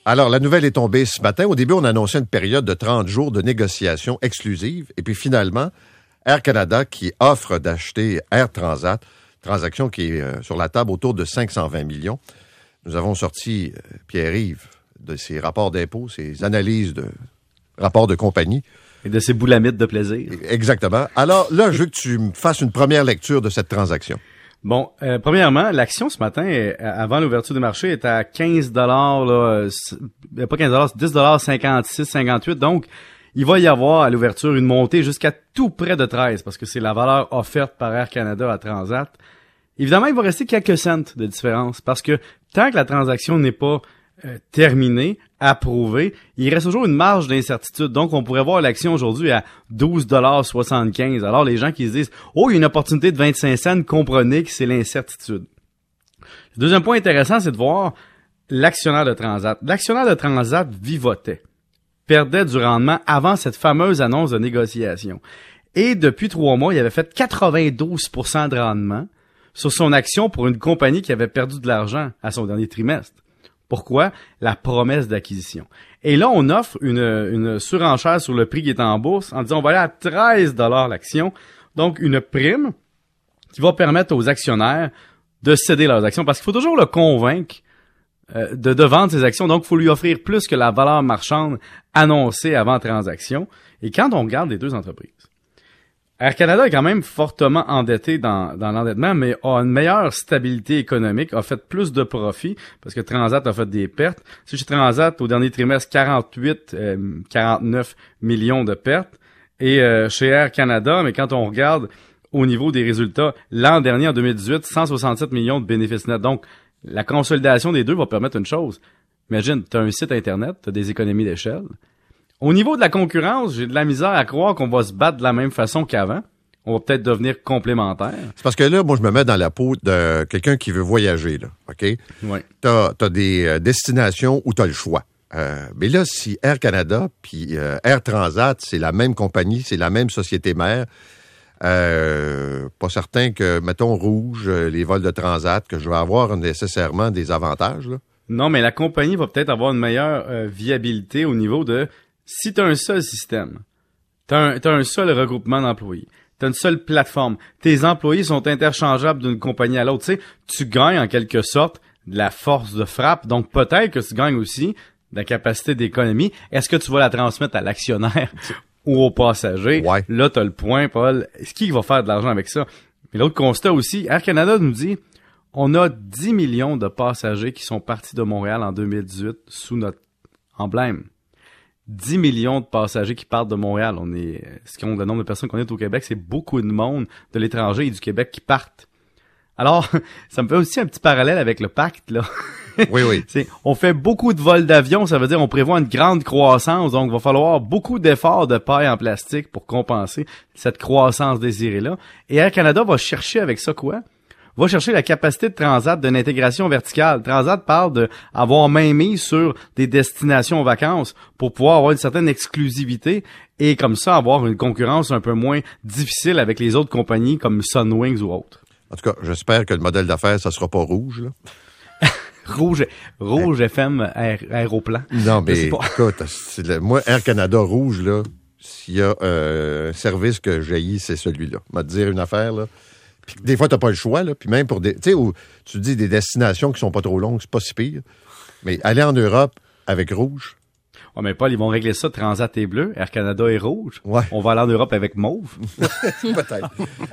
Alors, la nouvelle est tombée ce matin. Au début, on annonçait une période de 30 jours de négociations exclusives. Et puis finalement, Air Canada qui offre d'acheter Air Transat, transaction qui est sur la table autour de 520 millions. Nous avons sorti, Pierre-Yves, de ses rapports d'impôts, ses analyses de rapports de compagnie. Et de ces boulamites de plaisir. Exactement. Alors là, je veux que tu me fasses une première lecture de cette transaction. Bon, premièrement, l'action ce matin, avant l'ouverture du marché, est à 15 là, pas 15 c'est 10 58. Donc, il va y avoir à l'ouverture une montée jusqu'à tout près de 13 parce que c'est la valeur offerte par Air Canada à Transat. Évidemment, il va rester quelques cents de différence parce que tant que la transaction n'est pas terminée, approuvée, il reste toujours une marge d'incertitude. Donc, on pourrait voir l'action aujourd'hui à 12,75 $. Alors, les gens qui se disent « Oh, il y a une opportunité de 25 cents », comprenez que c'est l'incertitude. Le deuxième point intéressant, c'est de voir l'actionnaire de Transat. L'actionnaire de Transat vivotait, perdait du rendement avant cette fameuse annonce de négociation. Et depuis 3 mois, il avait fait 92% de rendement sur son action pour une compagnie qui avait perdu de l'argent à son dernier trimestre. Pourquoi? La promesse d'acquisition. Et là, on offre une surenchère sur le prix qui est en bourse en disant on va aller à 13 $ l'action. Donc, une prime qui va permettre aux actionnaires de céder leurs actions parce qu'il faut toujours le convaincre de vendre ses actions. Donc, il faut lui offrir plus que la valeur marchande annoncée avant transaction. Et quand on regarde les deux entreprises, Air Canada est quand même fortement endetté dans l'endettement, mais a une meilleure stabilité économique, a fait plus de profits, parce que Transat a fait des pertes. Si chez Transat, au dernier trimestre, 49 millions de pertes. Et chez Air Canada, mais quand on regarde au niveau des résultats, l'an dernier, en 2018, 167 millions de bénéfices nets. Donc, la consolidation des deux va permettre une chose. Imagine, tu as un site Internet, tu as des économies d'échelle. Au niveau de la concurrence, j'ai de la misère à croire qu'on va se battre de la même façon qu'avant. On va peut-être devenir complémentaires. C'est parce que là, moi, je me mets dans la peau de quelqu'un qui veut voyager, là, OK? Oui. T'as des destinations où t'as le choix. Mais là, si Air Canada puis Air Transat, c'est la même compagnie, c'est la même société mère, pas certain que, mettons, Rouge, les vols de Transat, que je vais avoir nécessairement des avantages, là. Non, mais la compagnie va peut-être avoir une meilleure viabilité au niveau de... Si tu as un seul système, tu as un seul regroupement d'employés, tu as une seule plateforme, tes employés sont interchangeables d'une compagnie à l'autre, tu sais, tu gagnes en quelque sorte de la force de frappe, donc peut-être que tu gagnes aussi de la capacité d'économie. Est-ce que tu vas la transmettre à l'actionnaire ou au passager? Ouais. Là, tu as le point, Paul. Est-ce qu'il va faire de l'argent avec ça? Mais l'autre constat aussi, Air Canada nous dit, on a 10 millions de passagers qui sont partis de Montréal en 2018 sous notre emblème. 10 millions de passagers qui partent de Montréal. Le nombre de personnes qu'on est au Québec, c'est beaucoup de monde de l'étranger et du Québec qui partent. Alors, ça me fait aussi un petit parallèle avec le pacte, là. Oui, oui. On fait beaucoup de vols d'avion, ça veut dire on prévoit une grande croissance, donc il va falloir beaucoup d'efforts de paille en plastique pour compenser cette croissance désirée-là. Et Air Canada va chercher avec ça quoi? Va chercher la capacité de Transat d'une intégration verticale. Transat parle d'avoir main mise sur des destinations vacances pour pouvoir avoir une certaine exclusivité et comme ça avoir une concurrence un peu moins difficile avec les autres compagnies comme Sunwings ou autres. En tout cas, j'espère que le modèle d'affaires, ça sera pas Rouge, là. Rouge FM aéroplan. Non, mais écoute, moi, Air Canada Rouge, là, s'il y a un service que j'haïs, c'est celui-là. M'a te dire une affaire, là. Puis des fois, t'as pas le choix, là. Puis même pour des... Tu sais, où tu dis des destinations qui sont pas trop longues, c'est pas si pire. Mais aller en Europe avec Rouge... Ouais, mais Paul, ils vont régler ça. Transat est bleu, Air Canada est rouge. Ouais. On va aller en Europe avec mauve. Peut-être.